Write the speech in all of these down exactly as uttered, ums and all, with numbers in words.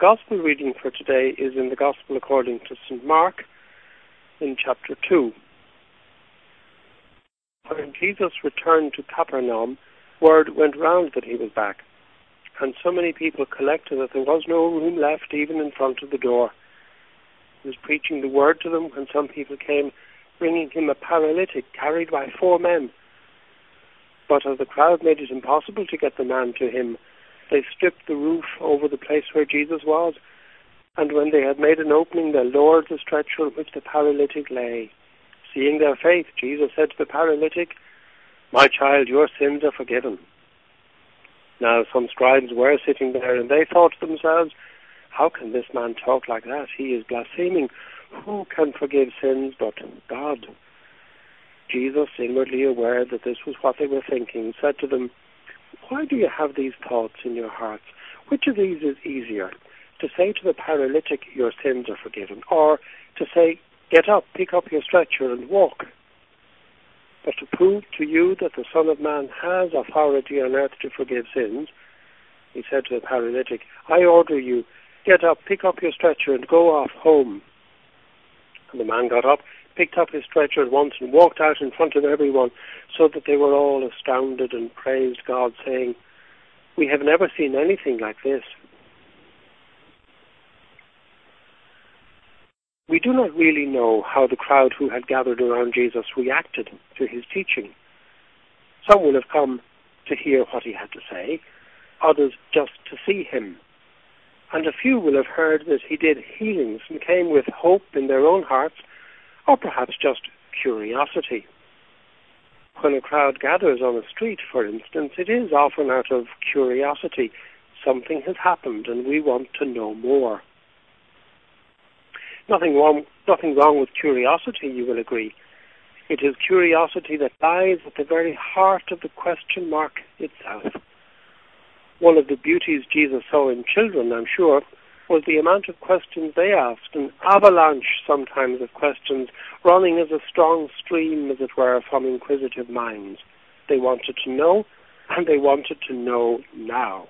Gospel reading for today is in the Gospel according to Saint Mark in chapter two. When Jesus returned to Capernaum, word went round that he was back, and so many people collected that there was no room left even in front of the door. He was preaching the word to them when some people came, bringing him a paralytic carried by four men. But as the crowd made it impossible to get the man to him, they stripped the roof over the place where Jesus was, and when they had made an opening, they lowered the stretcher on which the paralytic lay. Seeing their faith, Jesus said to the paralytic, "My child, your sins are forgiven." Now some scribes were sitting there, and they thought to themselves, "How can this man talk like that? He is blaspheming. Who can forgive sins but God?" Jesus, inwardly aware that this was what they were thinking, said to them, "Why do you have these thoughts in your hearts? Which of these is easier, to say to the paralytic, 'Your sins are forgiven,' or to say, 'Get up, pick up your stretcher and walk'? But to prove to you that the Son of Man has authority on earth to forgive sins," he said to the paralytic, "I order you, get up, pick up your stretcher and go off home." And the man got up, picked up his stretcher at once and walked out in front of everyone, so that they were all astounded and praised God, saying, "We have never seen anything like this." We do not really know how the crowd who had gathered around Jesus reacted to his teaching. Some will have come to hear what he had to say, others just to see him. And a few will have heard that he did healings and came with hope in their own hearts, or perhaps just curiosity. When a crowd gathers on a street, for instance, it is often out of curiosity. Something has happened and we want to know more. Nothing wrong, nothing wrong with curiosity, you will agree. It is curiosity that lies at the very heart of the question mark itself. One of the beauties Jesus saw in children, I'm sure, was the amount of questions they asked, an avalanche sometimes of questions, running as a strong stream, as it were, from inquisitive minds. They wanted to know, and they wanted to know now.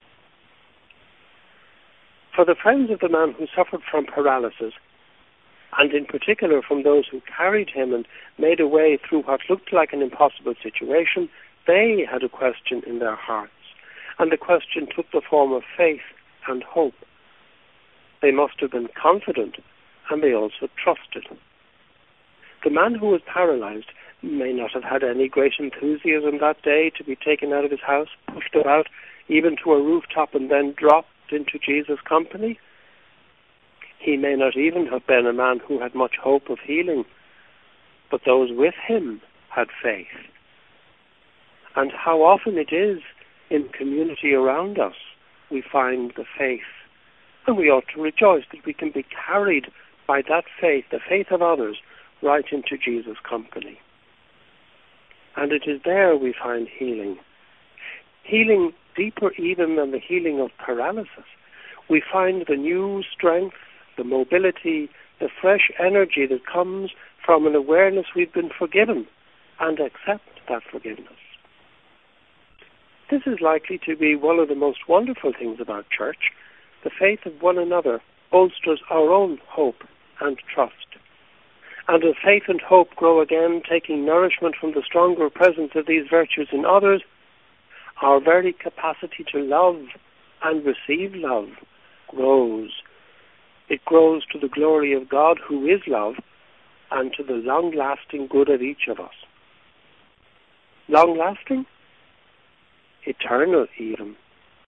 For the friends of the man who suffered from paralysis, and in particular from those who carried him and made a way through what looked like an impossible situation, they had a question in their hearts, and the question took the form of faith and hope. They must have been confident, and they also trusted. The man who was paralyzed may not have had any great enthusiasm that day to be taken out of his house, pushed about, even to a rooftop, and then dropped into Jesus' company. He may not even have been a man who had much hope of healing, but those with him had faith. And how often it is in community around us we find the faith, and we ought to rejoice that we can be carried by that faith, the faith of others, right into Jesus' company. And it is there we find healing. Healing deeper even than the healing of paralysis. We find the new strength, the mobility, the fresh energy that comes from an awareness we've been forgiven and accept that forgiveness. This is likely to be one of the most wonderful things about church. The faith of one another bolsters our own hope and trust. And as faith and hope grow again, taking nourishment from the stronger presence of these virtues in others, our very capacity to love and receive love grows. It grows to the glory of God, who is love, and to the long-lasting good of each of us. Long-lasting? Eternal even.